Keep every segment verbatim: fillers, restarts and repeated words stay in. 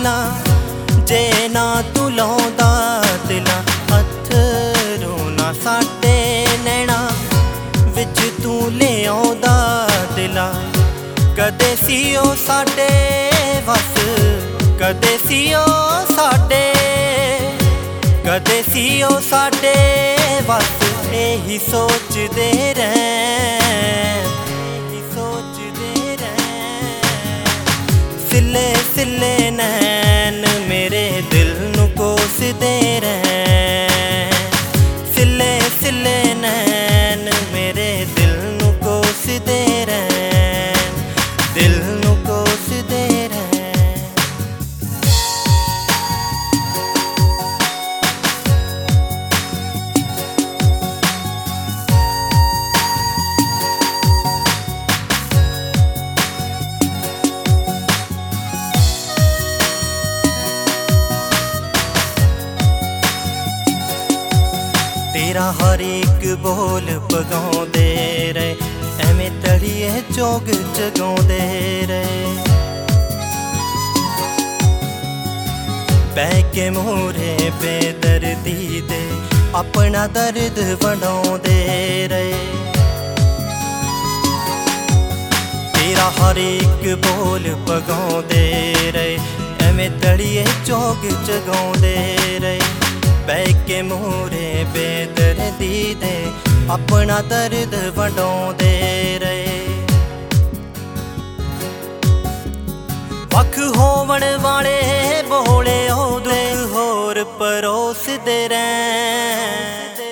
दिलां जे ना तू लाउंदा दिलां अथरू ना साडे नैना विच तू ले आउंदा दिलां कदे सी ओ साडे वस कदे सी ओ साडे कदे सी ओ साडे वस एही सोचदे रैं सोचदे रैं सिले सिले नैन मेरे दिल नू कोसदे रैं सिले सिले नैन मेरे दिल नू कोसदे रैं दिल नू कोसदे रैं तेरा हर एक बोल पगाउंदे रहे एवें तड़िए चोग जगाउंदे रहे बह के मोरे बेदर्दी दे अपना दर्द वंडाउंदे रहे तेरा हर एक बोल पगाउंदे रहे एवें तड़िए चोग जगाउंदे रहे बह के मोरे बेदर्दी दे अपना दर्द वंडाउंदे रहे वख होवण वाले बोले ओदे होर परोसदे रैं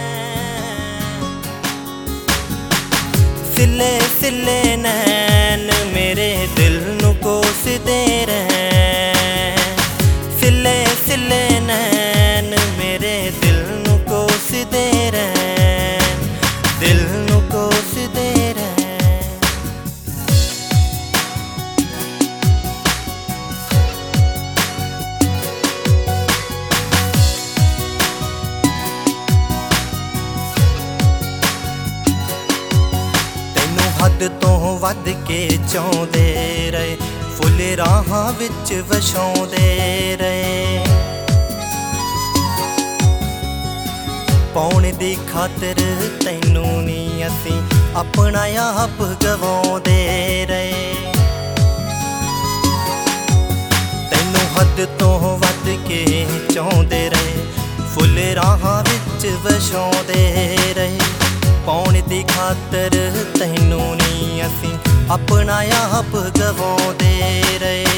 सिले सिले नैन मेरे दिल नू कोसदे रैं सिले सिले नैन मेरे दिल नू कोसदे रैं दिल नू कोसदे रैं तैनू हद तों वध के चाहुंदे रहे फुल राहां विच वछाउंदे रहे पाउण दी खातिर तैनू नी असीं अपना आप गवाउंदे रहे तैनू हद तों वध के चाहुंदे रहे फुल राहां विच वछाउंदे रहे पाउण दी खातिर तैनू नी असीं अपना आप गवाउंदे रहे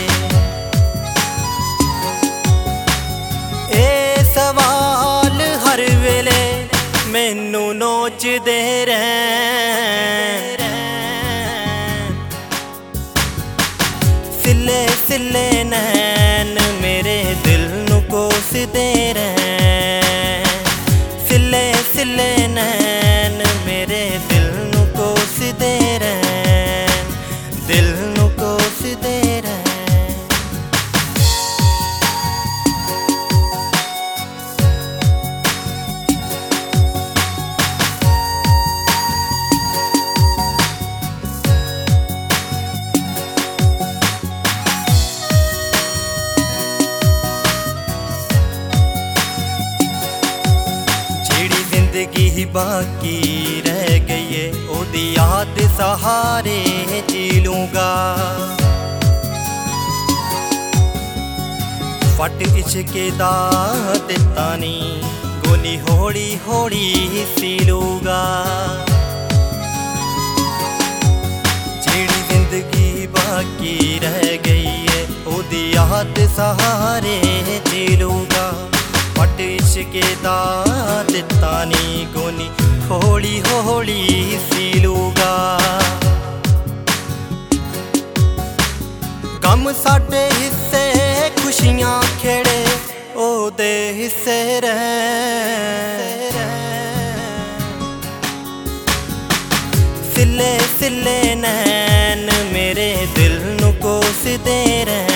ए सवाल हर वेले मैनू नोचदे रैं सिले सिले नैन मेरे दिल नू कोसदे रैं सिले सिले नैन मेरे दिल नू कोसदे रैं दिल नू कोसदे रैं जिंदगी बाकी रह गई है ओदी याद सहारे जी लूंगा फट इश्के दा दित्ता नी गोली होली होली सी लूंगा जेड़ी जिंदगी बाकी रह गई है ओदी याद सहारे जी लूंगा फट इश्के दा दित्ता नी गोनी होली होली सी लूंगा गम साडे हिस्से खुशियां खेड़े ओदे हिस्से रैं सिले सिले नैन मेरे दिल नू कोसदे रैं